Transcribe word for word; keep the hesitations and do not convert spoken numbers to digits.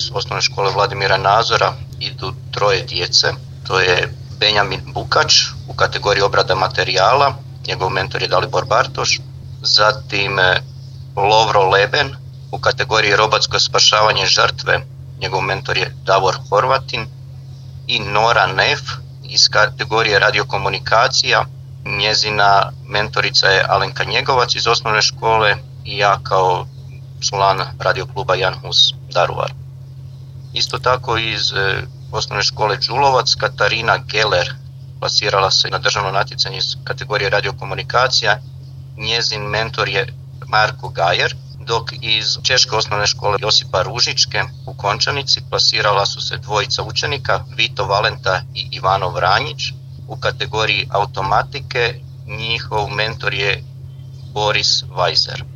iz osnovne škole Vladimira Nazora idu troje djece. To je Benjamin Bukač u kategoriji obrada materijala, njegov mentor je Dalibor Bartoš. Zatim Lovro Leben u kategoriji robotsko spašavanje žrtve, njegov mentor je Davor Horvatin. I Nora Neff iz kategorije radiokomunikacija, njezina mentorica je Alenka Njegovac iz osnovne škole i ja kao član radiokluba Jan Hus Daruvar. Isto tako iz e, osnovne škole Đulovac Katarina Geller plasirala se na državno natjecanje iz kategorije radiokomunikacija, njezin mentor je Marko Gajer, dok iz češke osnovne škole Josipa Ružičke u Končanici plasirala su se dvojica učenika, Vito Valenta i Ivano Vranjić. U kategoriji automatike njihov mentor je Boris Vajzer.